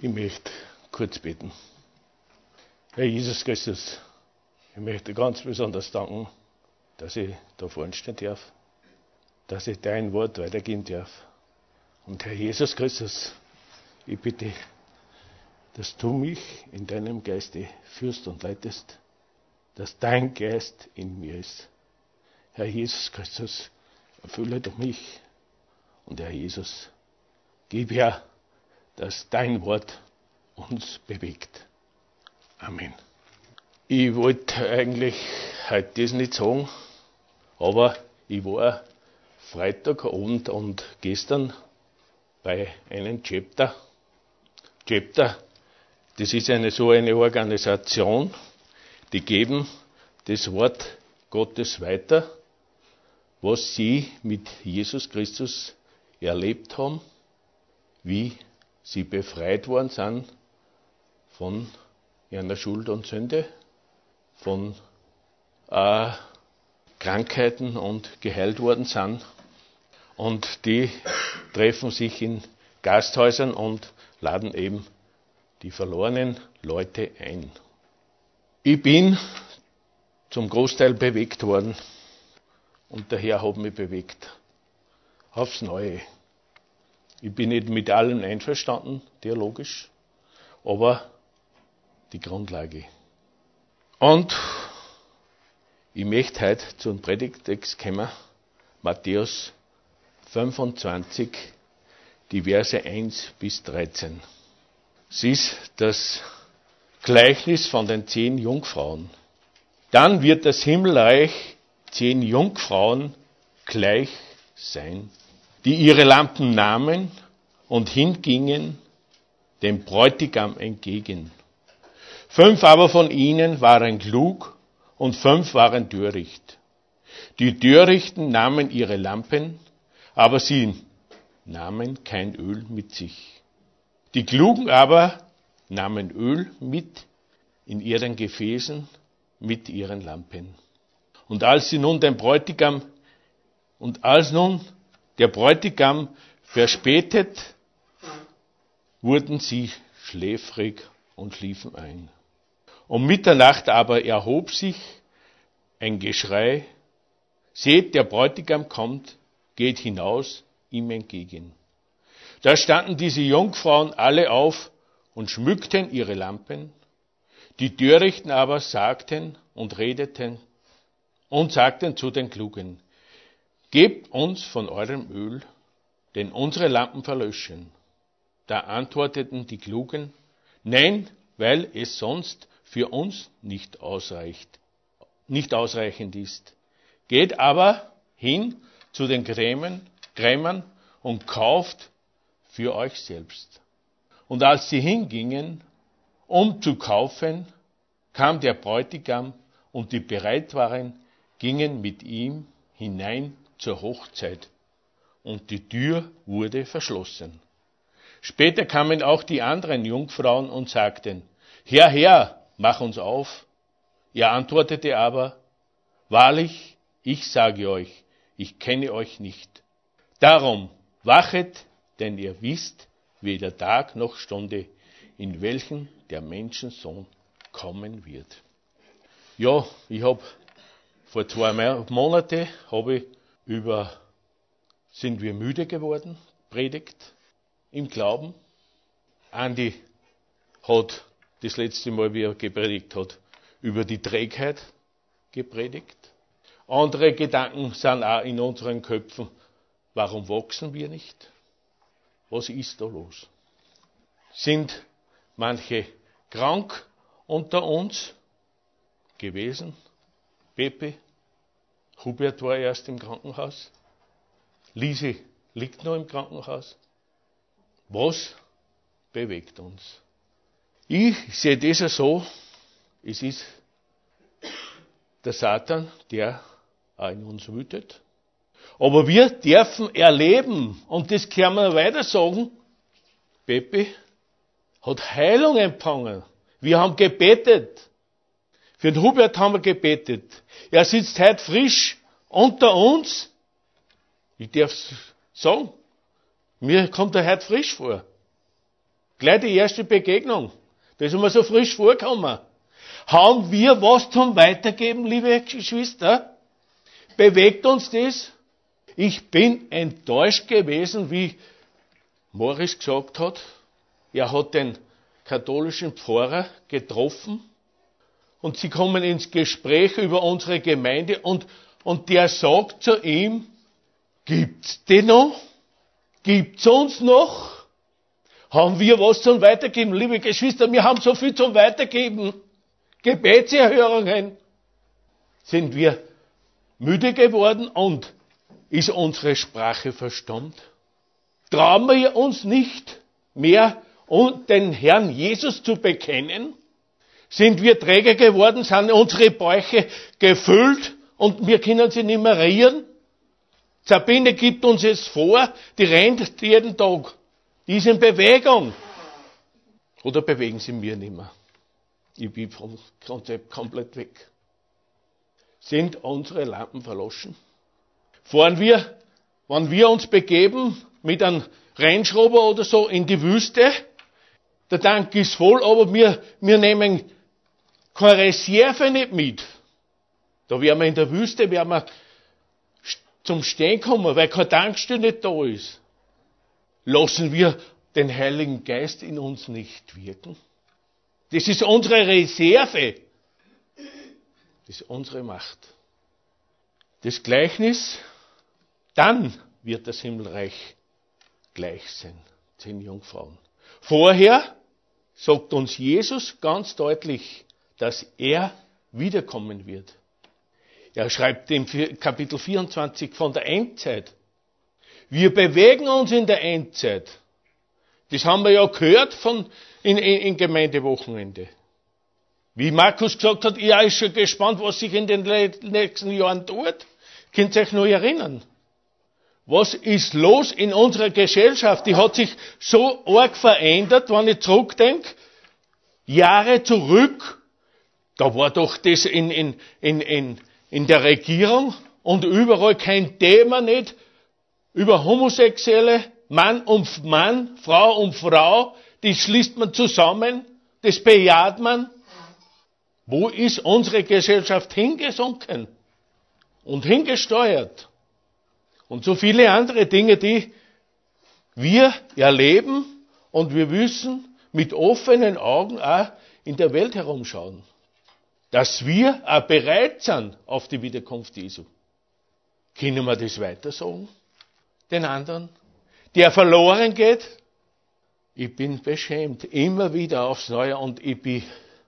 Ich möchte kurz beten. Herr Jesus Christus, ich möchte ganz besonders danken, dass ich da vorne stehen darf, dass ich dein Wort weitergeben darf. Und Herr Jesus Christus, ich bitte, dass du mich in deinem Geiste führst und leitest, dass dein Geist in mir ist. Herr Jesus Christus, erfülle doch mich. Und Herr Jesus, gib her, dass dein Wort uns bewegt. Amen. Ich wollte eigentlich heute das nicht sagen, aber ich war Freitagabend und gestern bei einem Chapter. Chapter, das ist eine Organisation, die geben das Wort Gottes weiter, was sie mit Jesus Christus erlebt haben, wie sie befreit worden sind von einer Schuld und Sünde, von Krankheiten und geheilt worden sind. Und die treffen sich in Gasthäusern und laden eben die verlorenen Leute ein. Ich bin zum Großteil bewegt worden und der Herr hat mich bewegt. Aufs Neue. Ich bin nicht mit allem einverstanden, theologisch, aber die Grundlage. Und ich möchte heute zum Predigtext kommen, Matthäus 25, die Verse 1 bis 13. Es ist das Gleichnis von den 10 Jungfrauen. Dann wird das Himmelreich 10 Jungfrauen gleich sein, die ihre Lampen nahmen und hingingen dem Bräutigam entgegen. 5 aber von ihnen waren klug und 5 waren töricht. Die Törichten nahmen ihre Lampen, aber sie nahmen kein Öl mit sich. Die Klugen aber nahmen Öl mit in ihren Gefäßen mit ihren Lampen. Und als nun der Bräutigam verspätet, wurden sie schläfrig und schliefen ein. Um Mitternacht aber erhob sich ein Geschrei: Seht, der Bräutigam kommt, geht hinaus ihm entgegen. Da standen diese Jungfrauen alle auf und schmückten ihre Lampen. Die Törichten aber sagten zu den Klugen: Gebt uns von eurem Öl, denn unsere Lampen verlöschen. Da antworteten die Klugen: Nein, weil es sonst für uns nicht ausreichend ist. Geht aber hin zu den Krämern und kauft für euch selbst. Und als sie hingingen, um zu kaufen, kam der Bräutigam, und die bereit waren, gingen mit ihm hinein zur Hochzeit, und die Tür wurde verschlossen. Später kamen auch die anderen Jungfrauen und sagten: Herr, Herr, mach uns auf. Er antwortete aber: Wahrlich, ich sage euch, ich kenne euch nicht. Darum wachet, denn ihr wisst weder Tag noch Stunde, in welchen der Menschensohn kommen wird. Ja, ich habe vor 2 Monaten über Sind wir müde geworden? Predigt im Glauben. Andi hat das letzte Mal, wie er gepredigt hat, über die Trägheit gepredigt. Andere Gedanken sind auch in unseren Köpfen. Warum wachsen wir nicht? Was ist da los? Sind manche krank unter uns gewesen? Pepe, Hubert war erst im Krankenhaus. Lise liegt noch im Krankenhaus. Was bewegt uns? Ich sehe das ja so, es ist der Satan, der auch in uns wütet. Aber wir dürfen erleben, und das können wir weiter sagen, Pepe hat Heilung empfangen. Wir haben gebetet. Für den Hubert haben wir gebetet. Er sitzt heute frisch unter uns. Ich darf sagen, mir kommt er heute frisch vor. Gleich die erste Begegnung. Das ist mir so frisch vorgekommen. Haben wir was zum Weitergeben, liebe Geschwister? Bewegt uns das? Ich bin enttäuscht gewesen, wie Morris gesagt hat. Er hat den katholischen Pfarrer getroffen und sie kommen ins Gespräch über unsere Gemeinde und der sagt zu ihm, gibt's den noch? Gibt's uns noch? Haben wir was zum Weitergeben? Liebe Geschwister, wir haben so viel zum Weitergeben. Gebetserhörungen. Sind wir müde geworden und ist unsere Sprache verstummt? Trauen wir uns nicht mehr, den Herrn Jesus zu bekennen? Sind wir träge geworden? Sind unsere Bäuche gefüllt und wir können sie nicht mehr rühren? Sabine gibt uns es vor, die rennt jeden Tag. Die ist in Bewegung. Oder bewegen sie mir nicht mehr? Ich bin vom Konzept komplett weg. Sind unsere Lampen verloschen? Fahren wir, wenn wir uns begeben, mit einem Rennschrauber oder so in die Wüste, der Tank ist voll, aber wir nehmen keine Reserve nicht mit. Da werden wir in der Wüste, zum Stehen kommen, weil keine Tankstelle nicht da ist. Lassen wir den Heiligen Geist in uns nicht wirken? Das ist unsere Reserve. Das ist unsere Macht. Das Gleichnis, dann wird das Himmelreich gleich sein. 10 Jungfrauen. Vorher sagt uns Jesus ganz deutlich, dass er wiederkommen wird. Er schreibt im Kapitel 24 von der Endzeit. Wir bewegen uns in der Endzeit. Das haben wir ja gehört in Gemeindewochenende. Wie Markus gesagt hat, er ist schon gespannt, was sich in den nächsten Jahren tut. Könnt ihr euch noch erinnern? Was ist los in unserer Gesellschaft? Die hat sich so arg verändert, wenn ich zurückdenke. Jahre zurück, da war doch das in der Regierung und überall kein Thema nicht über Homosexuelle, Mann um Mann, Frau um Frau, das schließt man zusammen, das bejaht man. Wo ist unsere Gesellschaft hingesunken und hingesteuert? Und so viele andere Dinge, die wir erleben und wir müssen mit offenen Augen auch in der Welt herumschauen. Dass wir auch bereit sind auf die Wiederkunft Jesu. Können wir das weiter sagen? Den anderen? Der verloren geht? Ich bin beschämt. Immer wieder aufs Neue und ich bin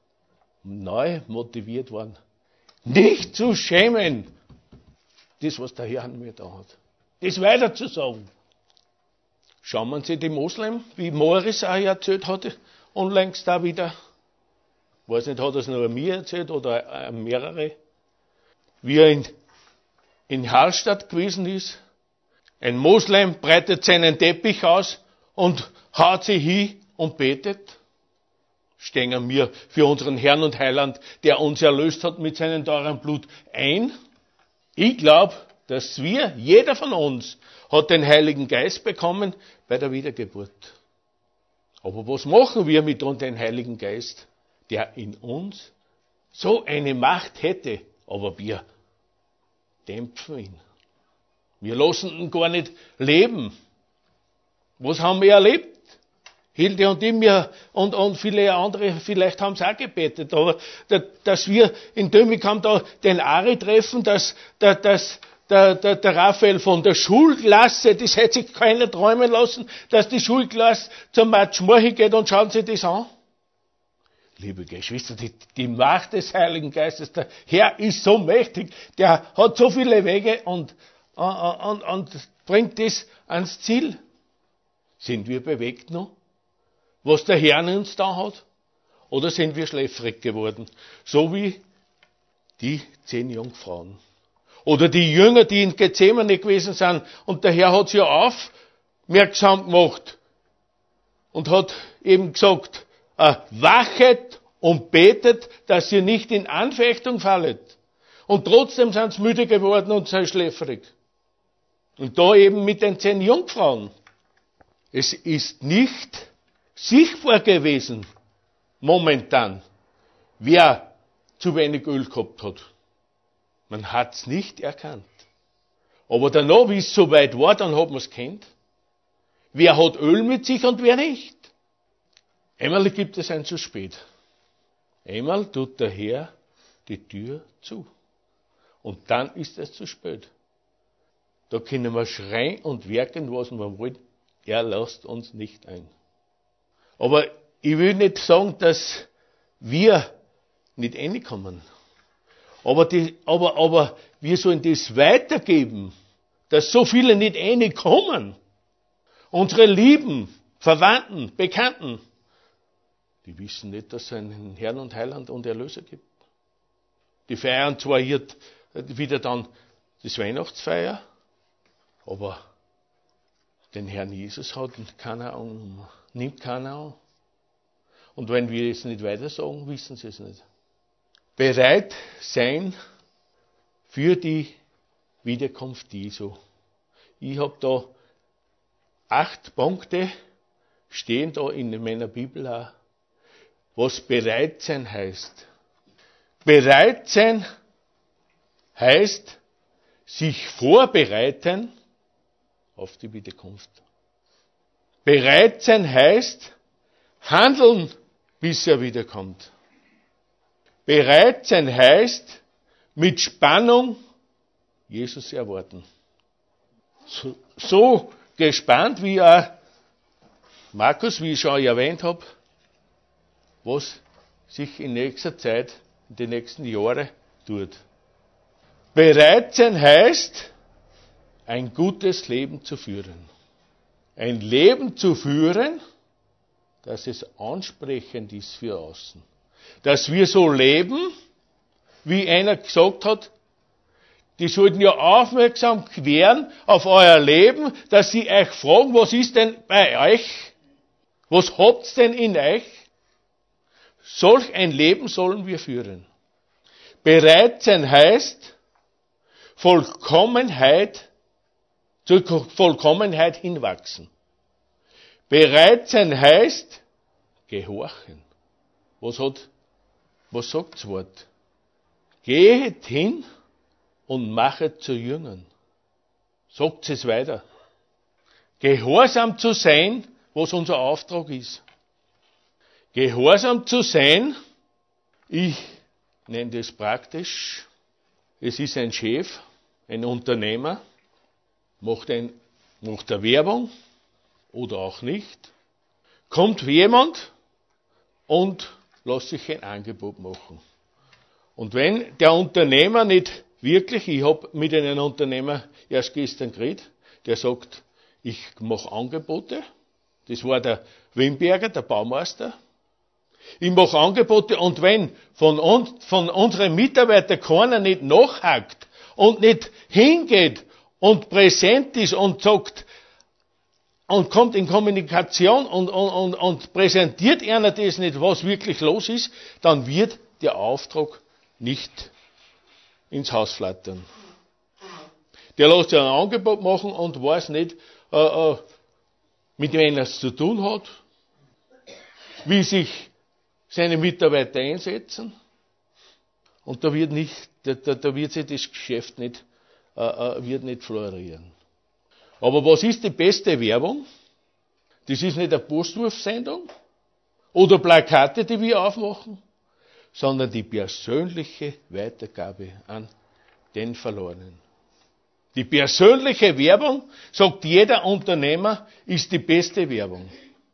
neu motiviert worden. Nicht zu schämen. Das, was der Herr an mir da hat. Das weiter zu sagen. Schauen wir uns die Moslem, wie Morris auch erzählt hat, unlängst da wieder. Weiß nicht, hat er es nur mir erzählt oder mehrere. Wie er in Hallstatt gewesen ist. Ein Moslem breitet seinen Teppich aus und haut sich hin und betet. Stehen wir für unseren Herrn und Heiland, der uns erlöst hat mit seinem teuren Blut, ein. Ich glaube, dass jeder von uns, hat den Heiligen Geist bekommen bei der Wiedergeburt. Aber was machen wir mit dem Heiligen Geist, der in uns so eine Macht hätte, aber wir dämpfen ihn. Wir lassen ihn gar nicht leben. Was haben wir erlebt? Hilde und ich und viele andere, vielleicht haben sie auch gebetet, aber dass wir in Dömikam da den Ari treffen, dass der Raphael von der Schulklasse, das hätte sich keiner träumen lassen, dass die Schulklasse zum Matschmorchi geht und schauen Sie das an. Liebe Geschwister, die Macht des Heiligen Geistes, der Herr ist so mächtig, der hat so viele Wege und bringt das ans Ziel. Sind wir bewegt noch, was der Herr in uns da hat? Oder sind wir schläfrig geworden? So wie die 10 Jungfrauen. Oder die Jünger, die in Gethsemane gewesen sind und der Herr hat sie ja aufmerksam gemacht und hat eben gesagt, wachet und betet, dass ihr nicht in Anfechtung fallet. Und trotzdem sind sie müde geworden und sind schläfrig. Und da eben mit den 10 Jungfrauen. Es ist nicht sichtbar gewesen, momentan, wer zu wenig Öl gehabt hat. Man hat's nicht erkannt. Aber danach, wie es soweit war, dann hat man es kennt. Wer hat Öl mit sich und wer nicht? Einmal gibt es ein zu spät. Einmal tut der Herr die Tür zu. Und dann ist es zu spät. Da können wir schreien und werken, was wir wollen. Er lässt uns nicht ein. Aber ich will nicht sagen, dass wir nicht reinkommen. Aber wir sollen das weitergeben, dass so viele nicht reinkommen. Unsere Lieben, Verwandten, Bekannten, die wissen nicht, dass es einen Herrn und Heiland und Erlöser gibt. Die feiern zwar hier wieder dann das Weihnachtsfeier, aber den Herrn Jesus hat keiner an, nimmt keiner an. Und wenn wir es nicht weiter sagen, wissen sie es nicht. Bereit sein für die Wiederkunft Jesu. Ich habe da 8 Punkte stehen da in meiner Bibel auch, was bereit sein heißt. Bereit sein heißt sich vorbereiten auf die Wiederkunft. Bereit sein heißt handeln, bis er wiederkommt. Bereit sein heißt mit Spannung Jesus erwarten. So gespannt wie auch Markus, wie ich schon erwähnt habe, was sich in nächster Zeit, in den nächsten Jahren tut. Bereit sein heißt, ein gutes Leben zu führen. Ein Leben zu führen, dass es ansprechend ist für außen. Dass wir so leben, wie einer gesagt hat, die sollten ja aufmerksam werden auf euer Leben, dass sie euch fragen, was ist denn bei euch? Was habt's denn in euch? Solch ein Leben sollen wir führen. Bereit sein heißt, zur Vollkommenheit hinwachsen. Bereit sein heißt, gehorchen. Was sagt das Wort? Geht hin und machet zu Jüngern. Sagt es weiter. Gehorsam zu sein, was unser Auftrag ist. Gehorsam zu sein, ich nenne das praktisch, es ist ein Chef, ein Unternehmer, macht eine Werbung oder auch nicht, kommt jemand und lässt sich ein Angebot machen. Und wenn der Unternehmer nicht wirklich, ich habe mit einem Unternehmer erst gestern geredet, der sagt, ich mache Angebote, das war der Wimberger, der Baumeister, ich mache Angebote und wenn von unseren Mitarbeitern keiner nicht nachhakt und nicht hingeht und präsent ist und sagt und kommt in Kommunikation und präsentiert einer das nicht, was wirklich los ist, dann wird der Auftrag nicht ins Haus flattern. Der lässt ja ein Angebot machen und weiß nicht, mit wem er es zu tun hat, wie sich seine Mitarbeiter einsetzen. Und da wird sich das Geschäft nicht florieren. Aber was ist die beste Werbung? Das ist nicht eine Postwurfsendung oder Plakate, die wir aufmachen, sondern die persönliche Weitergabe an den Verlorenen. Die persönliche Werbung, sagt jeder Unternehmer, ist die beste Werbung.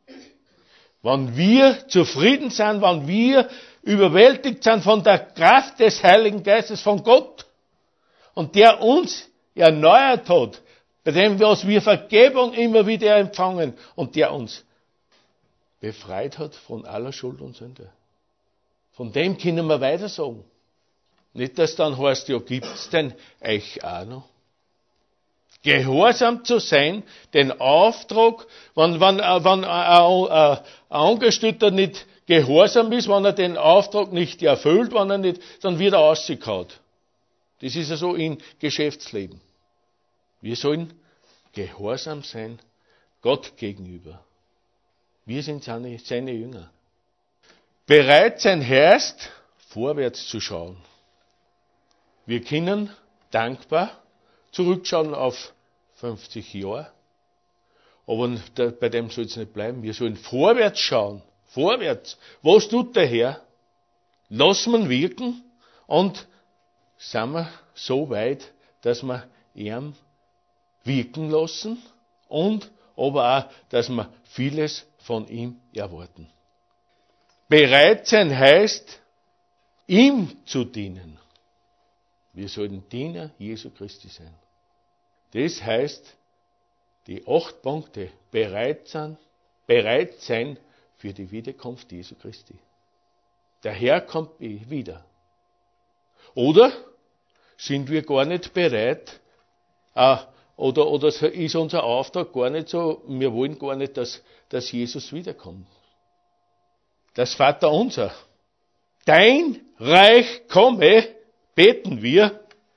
Wenn wir zufrieden sind, wenn wir überwältigt sind von der Kraft des Heiligen Geistes, von Gott, und der uns erneuert hat, bei dem, was wir Vergebung immer wieder empfangen, und der uns befreit hat von aller Schuld und Sünde. Von dem können wir weiter sagen. Nicht, dass dann heißt, ja, gibt's denn euch auch noch? Gehorsam zu sein, den Auftrag, wenn ein Angestellter nicht gehorsam ist, wenn er den Auftrag nicht erfüllt, dann wird er rausgehauen. Das ist ja so im Geschäftsleben. Wir sollen gehorsam sein Gott gegenüber. Wir sind seine Jünger. Bereit sein heißt, vorwärts zu schauen. Wir können dankbar zurückschauen auf 50 Jahre, aber bei dem soll es nicht bleiben. Wir sollen vorwärts schauen. Vorwärts. Was tut der Herr? Lassen wir ihn wirken und sind wir so weit, dass wir ihn wirken lassen und aber auch, dass wir vieles von ihm erwarten. Bereit sein heißt, ihm zu dienen. Wir sollen Diener Jesu Christi sein. Das heißt, die 8 Punkte bereit sein für die Wiederkunft Jesu Christi. Der Herr kommt wieder. Oder sind wir gar nicht bereit, oder ist unser Auftrag gar nicht so, wir wollen gar nicht, dass Jesus wiederkommt. Das Vaterunser. Dein Reich komme, beten wir.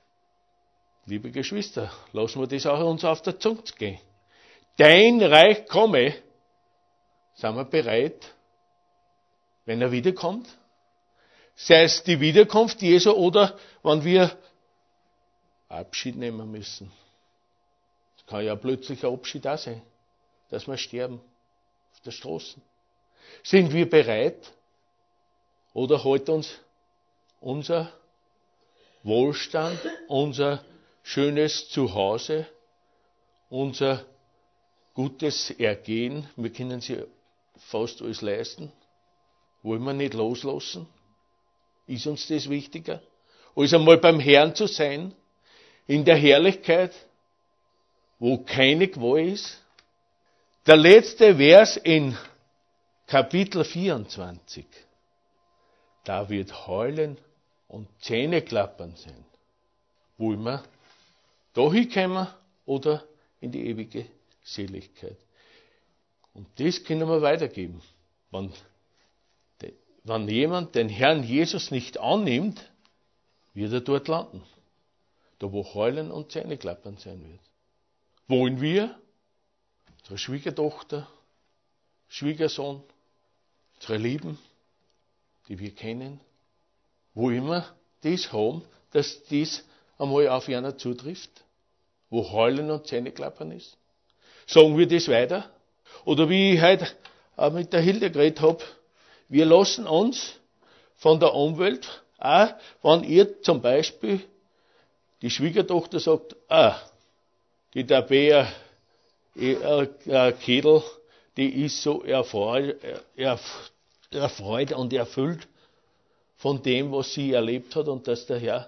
Liebe Geschwister, lassen wir das auch uns auf der Zunge gehen. Dein Reich komme. Sind wir bereit, wenn er wiederkommt? Sei es die Wiederkunft Jesu oder wenn wir Abschied nehmen müssen. Es kann ja plötzlich ein Abschied auch sein, dass wir sterben auf der Straße. Sind wir bereit oder hält uns unser Wohlstand, unser schönes Zuhause, unser gutes Ergehen, wir können sie fast alles leisten, wollen wir nicht loslassen? Ist uns das wichtiger? Als einmal beim Herrn zu sein, in der Herrlichkeit, wo keine Qual ist? Der letzte Vers in Kapitel 24, da wird Heulen und Zähneklappern sein. Wollen wir da hinkommen oder in die ewige Seligkeit? Und das können wir weitergeben. Wenn jemand den Herrn Jesus nicht annimmt, wird er dort landen. Da wo Heulen und Zähneklappern sein wird. Wollen wir, unsere Schwiegertochter, Schwiegersohn, unsere Lieben, die wir kennen, wollen wir das haben, dass das einmal auf einer zutrifft, wo Heulen und Zähneklappern ist? Sagen wir das weiter? Oder wie ich heute auch mit der Hilde geredet habe, wir lassen uns von der Umwelt, auch wenn ihr zum Beispiel die Schwiegertochter sagt, die Tabea Kedel, die ist so erfreut und erfüllt von dem, was sie erlebt hat und dass der Herr,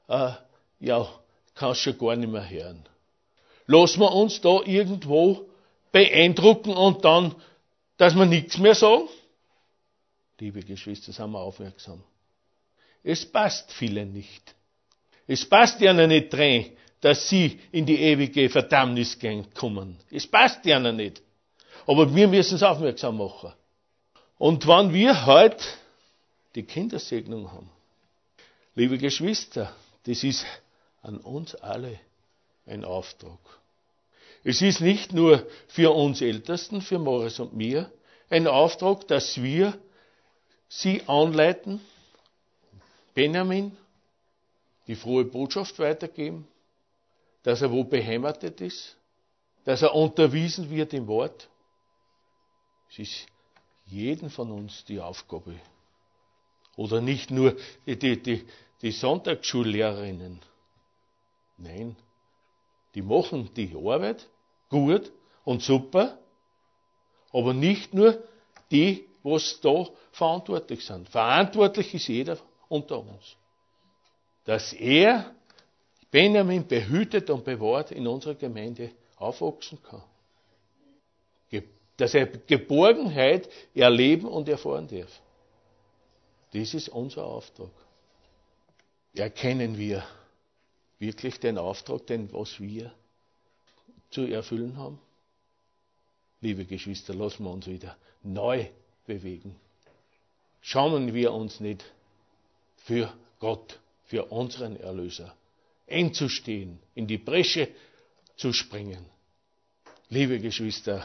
kann schon gar nicht mehr hören. Lassen wir uns da irgendwo beeindrucken und dann, dass wir nichts mehr sagen? Liebe Geschwister, sind wir aufmerksam. Es passt vielen nicht. Es passt ihnen nicht rein, dass sie in die ewige Verdammnis kommen. Es passt ihnen nicht. Aber wir müssen es aufmerksam machen. Und wenn wir heute die Kindersegnung haben, liebe Geschwister, das ist an uns alle ein Auftrag. Es ist nicht nur für uns Ältesten, für Moritz und mir, ein Auftrag, dass wir sie anleiten, Benjamin, die frohe Botschaft weitergeben, dass er wo beheimatet ist, dass er unterwiesen wird im Wort. Es ist jeden von uns die Aufgabe. Oder nicht nur die Sonntagsschullehrerinnen. Nein, die machen die Arbeit gut und super, aber nicht nur die, was da verantwortlich sind. Verantwortlich ist jeder unter uns. Dass er Benjamin behütet und bewahrt in unserer Gemeinde aufwachsen kann. Dass er Geborgenheit erleben und erfahren darf. Das ist unser Auftrag. Erkennen wir wirklich den Auftrag, was wir zu erfüllen haben? Liebe Geschwister, lassen wir uns wieder neu bewegen. Schauen wir uns nicht für Gott, für unseren Erlöser einzustehen, in die Bresche zu springen. Liebe Geschwister,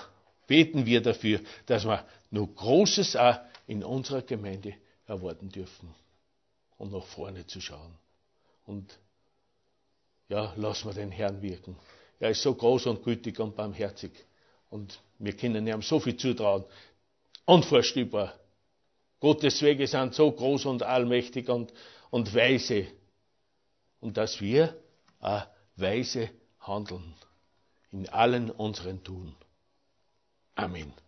beten wir dafür, dass wir noch Großes auch in unserer Gemeinde erwarten dürfen und nach vorne zu schauen. Und ja, lassen wir den Herrn wirken. Er ist so groß und gütig und barmherzig. Und wir können ihm so viel zutrauen. Unvorstellbar. Gottes Wege sind so groß und allmächtig und weise. Und dass wir auch weise handeln in allen unseren Tun. Amen.